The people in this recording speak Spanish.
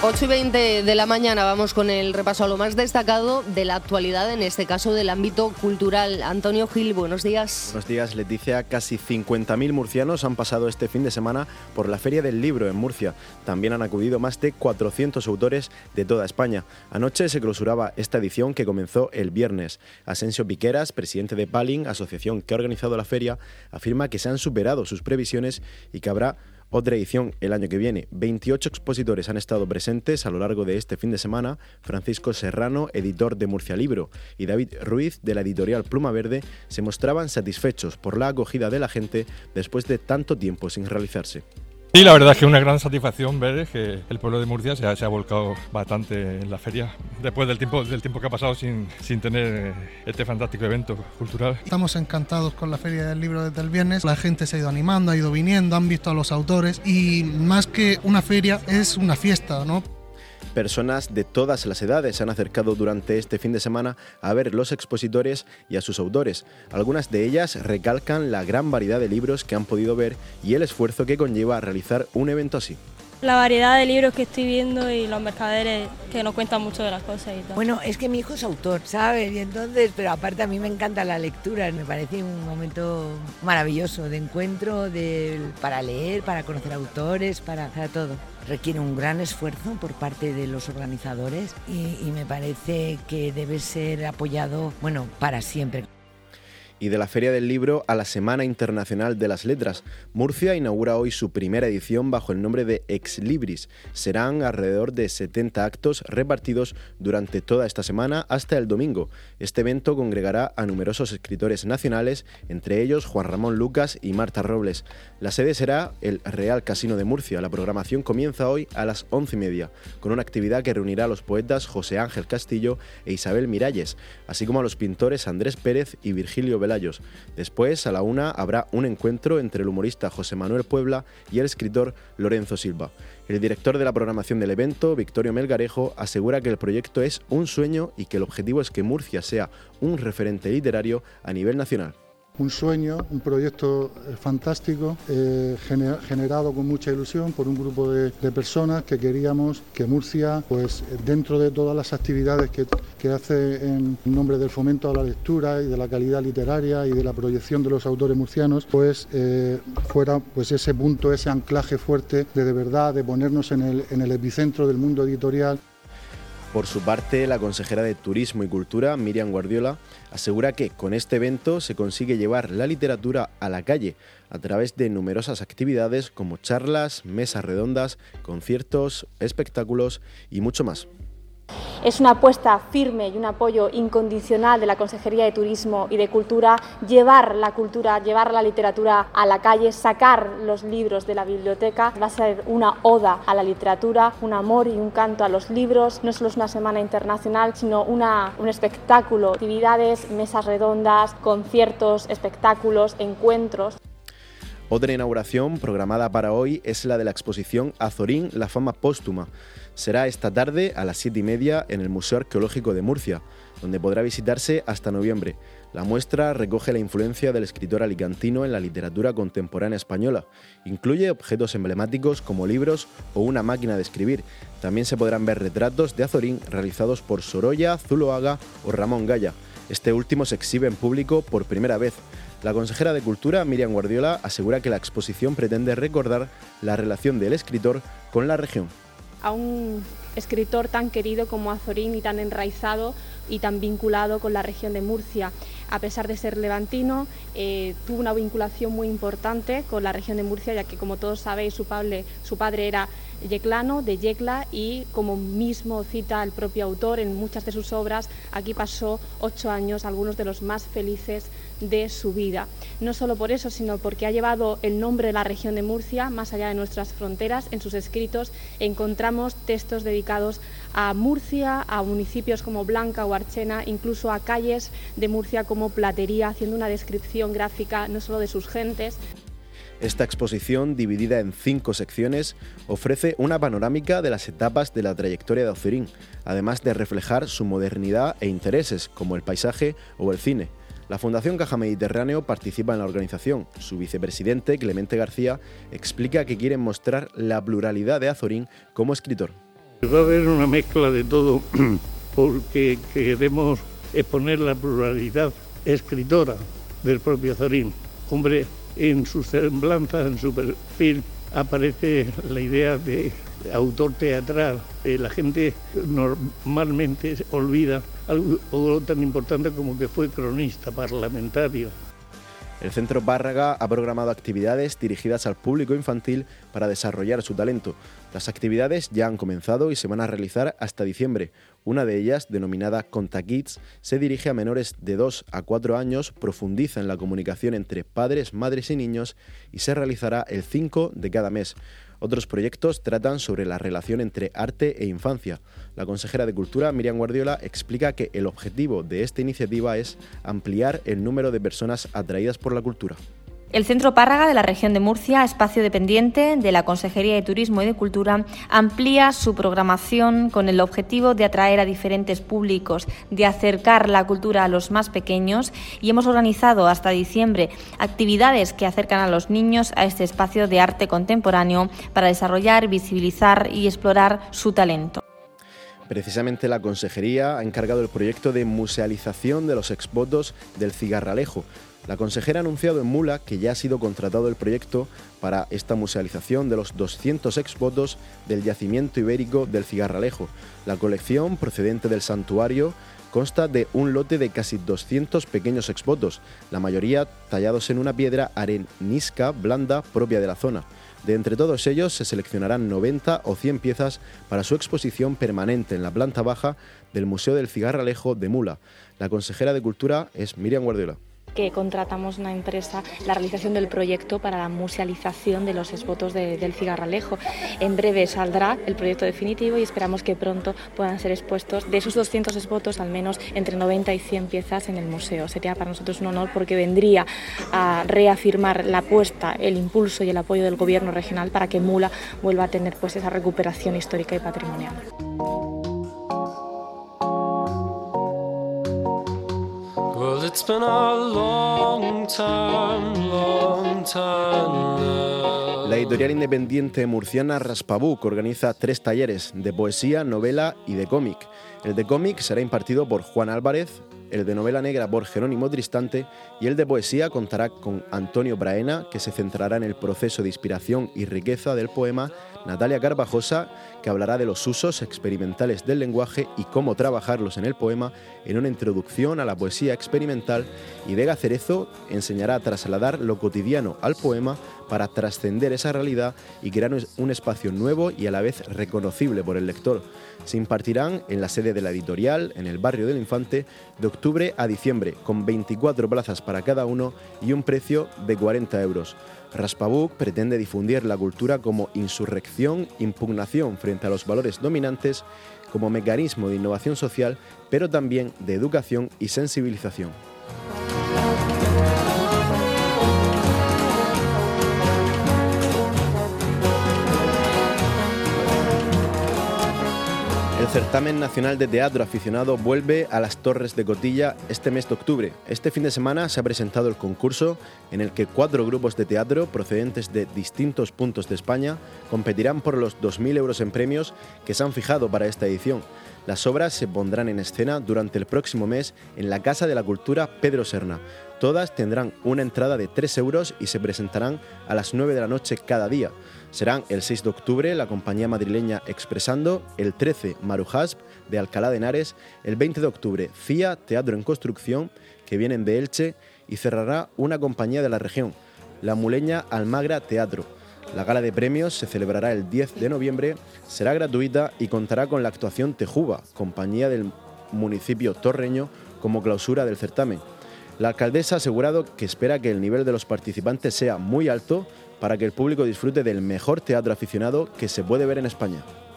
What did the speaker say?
8:20 de la mañana vamos con el repaso a lo más destacado de la actualidad, en este caso del ámbito cultural. Antonio Gil, buenos días. Buenos días, Leticia. Casi 50.000 murcianos han pasado este fin de semana por la Feria del Libro en Murcia. También han acudido más de 400 autores de toda España. Anoche se clausuraba esta edición que comenzó el viernes. Asensio Piqueras, presidente de Palin, asociación que ha organizado la feria, afirma que se han superado sus previsiones y que habrá otra edición el año que viene. 28 expositores han estado presentes a lo largo de este fin de semana. Francisco Serrano, editor de Murcia Libro, y David Ruiz, de la editorial Pluma Verde, se mostraban satisfechos por la acogida de la gente después de tanto tiempo sin realizarse. Sí, la verdad es que es una gran satisfacción ver que el pueblo de Murcia se ha volcado bastante en la feria después del tiempo que ha pasado sin tener este fantástico evento cultural. Estamos encantados con la Feria del Libro desde el viernes. La gente se ha ido animando, ha ido viniendo, han visto a los autores y más que una feria es una fiesta, ¿no? Personas de todas las edades se han acercado durante este fin de semana a ver los expositores y a sus autores. Algunas de ellas recalcan la gran variedad de libros que han podido ver y el esfuerzo que conlleva realizar un evento así. La variedad de libros que estoy viendo y los mercaderes que nos cuentan mucho de las cosas y tal. Bueno, es que mi hijo es autor, ¿sabes? Y entonces, pero aparte a mí me encanta la lectura, me parece un momento maravilloso de encuentro, para leer, para conocer autores, para todo. Requiere un gran esfuerzo por parte de los organizadores y me parece que debe ser apoyado, para siempre. Y de la Feria del Libro a la Semana Internacional de las Letras, Murcia inaugura hoy su primera edición bajo el nombre de Ex Libris. Serán alrededor de 70 actos repartidos durante toda esta semana hasta el domingo. Este evento congregará a numerosos escritores nacionales, entre ellos Juan Ramón Lucas y Marta Robles. La sede será el Real Casino de Murcia. La programación comienza hoy a las 11:30, con una actividad que reunirá a los poetas José Ángel Castillo e Isabel Miralles, así como a los pintores Andrés Pérez y Virgilio Velayos. Después, a la 1, habrá un encuentro entre el humorista José Manuel Puebla y el escritor Lorenzo Silva. El director de la programación del evento, Victorio Melgarejo, asegura que el proyecto es un sueño y que el objetivo es que Murcia sea un referente literario a nivel nacional. Un sueño, un proyecto fantástico, generado con mucha ilusión por un grupo de personas que queríamos que Murcia, pues dentro de todas las actividades que hace en nombre del fomento a la lectura y de la calidad literaria y de la proyección de los autores murcianos, pues fuera pues ese punto, ese anclaje fuerte de verdad, de ponernos en el epicentro del mundo editorial. Por su parte, la consejera de Turismo y Cultura, Miriam Guardiola, asegura que con este evento se consigue llevar la literatura a la calle a través de numerosas actividades como charlas, mesas redondas, conciertos, espectáculos y mucho más. Es una apuesta firme y un apoyo incondicional de la Consejería de Turismo y de Cultura llevar la cultura, llevar la literatura a la calle, sacar los libros de la biblioteca. Va a ser una oda a la literatura, un amor y un canto a los libros. No solo es una semana internacional, sino un espectáculo, actividades, mesas redondas, conciertos, espectáculos, encuentros. Otra inauguración programada para hoy es la de la exposición Azorín, la fama póstuma. Será esta tarde a las 7:30 en el Museo Arqueológico de Murcia, donde podrá visitarse hasta noviembre. La muestra recoge la influencia del escritor alicantino en la literatura contemporánea española. Incluye objetos emblemáticos como libros o una máquina de escribir. También se podrán ver retratos de Azorín realizados por Sorolla, Zuloaga o Ramón Gaya. Este último se exhibe en público por primera vez. La consejera de Cultura, Miriam Guardiola, asegura que la exposición pretende recordar la relación del escritor con la región. A un escritor tan querido como Azorín y tan enraizado y tan vinculado con la región de Murcia. A pesar de ser levantino, tuvo una vinculación muy importante con la región de Murcia, ya que, como todos sabéis, su padre era yeclano, de Yecla, y como mismo cita el propio autor en muchas de sus obras, aquí pasó 8 años, algunos de los más felices de su vida. No solo por eso, sino porque ha llevado el nombre de la región de Murcia más allá de nuestras fronteras. En sus escritos encontramos textos dedicados a Murcia, a municipios como Blanca o Archena, incluso a calles de Murcia como Platería, haciendo una descripción gráfica no solo de sus gentes. Esta exposición, dividida en 5 secciones, ofrece una panorámica de las etapas de la trayectoria de Azorín, además de reflejar su modernidad e intereses, como el paisaje o el cine. La Fundación Caja Mediterráneo participa en la organización. Su vicepresidente, Clemente García, explica que quieren mostrar la pluralidad de Azorín como escritor. Va a haber una mezcla de todo porque queremos exponer la pluralidad escritora del propio Azorín. Hombre, en su semblanza, en su perfil, aparece la idea de autor teatral. La gente normalmente olvida algo tan importante como que fue cronista parlamentario. El Centro Párraga ha programado actividades dirigidas al público infantil para desarrollar su talento. Las actividades ya han comenzado y se van a realizar hasta diciembre. Una de ellas, denominada Conta Kids, se dirige a menores de 2 a 4 años, profundiza en la comunicación entre padres, madres y niños y se realizará el 5 de cada mes. Otros proyectos tratan sobre la relación entre arte e infancia. La consejera de Cultura, Míriam Guardiola, explica que el objetivo de esta iniciativa es ampliar el número de personas atraídas por la cultura. El Centro Párraga de la región de Murcia, espacio dependiente de la Consejería de Turismo y de Cultura, amplía su programación con el objetivo de atraer a diferentes públicos, de acercar la cultura a los más pequeños y hemos organizado hasta diciembre actividades que acercan a los niños a este espacio de arte contemporáneo para desarrollar, visibilizar y explorar su talento. Precisamente la Consejería ha encargado el proyecto de musealización de los exvotos del Cigarralejo. La consejera ha anunciado en Mula que ya ha sido contratado el proyecto para esta musealización de los 200 exvotos del yacimiento ibérico del Cigarralejo. La colección, procedente del santuario, consta de un lote de casi 200 pequeños exvotos, la mayoría tallados en una piedra arenisca blanda propia de la zona. De entre todos ellos se seleccionarán 90 o 100 piezas para su exposición permanente en la planta baja del Museo del Cigarralejo de Mula. La consejera de Cultura es Míriam Guardiola. Que contratamos una empresa, la realización del proyecto para la musealización de los exvotos del Cigarralejo. En breve saldrá el proyecto definitivo y esperamos que pronto puedan ser expuestos de esos 200 exvotos al menos entre 90 y 100 piezas en el museo. Sería para nosotros un honor porque vendría a reafirmar la apuesta, el impulso y el apoyo del Gobierno regional para que Mula vuelva a tener pues esa recuperación histórica y patrimonial. It's been a long time now. La editorial independiente murciana Raspabuc organiza 3 talleres de poesía, novela y de cómic. El de cómic será impartido por Juan Álvarez, el de novela negra por Jerónimo Tristante y el de poesía contará con Antonio Braena, que se centrará en el proceso de inspiración y riqueza del poema, Natalia Carvajosa, que hablará de los usos experimentales del lenguaje y cómo trabajarlos en el poema en una introducción a la poesía experimental, y Vega Cerezo enseñará a trasladar lo cotidiano al poema para trascender esa realidad y crear un espacio nuevo y a la vez reconocible por el lector. Se impartirán en la sede de la editorial, en el barrio del Infante, de octubre a diciembre, con 24 plazas para cada uno y un precio de 40 euros. Raspabuc pretende difundir la cultura como insurrección, impugnación frente a los valores dominantes, como mecanismo de innovación social, pero también de educación y sensibilización. El certamen nacional de teatro aficionado vuelve a las Torres de Cotilla este mes de octubre. Este fin de semana se ha presentado el concurso en el que 4 grupos de teatro procedentes de distintos puntos de España competirán por los 2.000 euros en premios que se han fijado para esta edición. Las obras se pondrán en escena durante el próximo mes en la Casa de la Cultura Pedro Serna. Todas tendrán una entrada de 3 euros y se presentarán a las 9 de la noche cada día. Serán el 6 de octubre la compañía madrileña Expresando, el 13 Marujasp de Alcalá de Henares, el 20 de octubre CIA Teatro en Construcción, que vienen de Elche, y cerrará una compañía de la región, la muleña Almagra Teatro. La gala de premios se celebrará el 10 de noviembre, será gratuita y contará con la actuación Tejuba, compañía del municipio torreño, como clausura del certamen. La alcaldesa ha asegurado que espera que el nivel de los participantes sea muy alto para que el público disfrute del mejor teatro aficionado que se puede ver en España.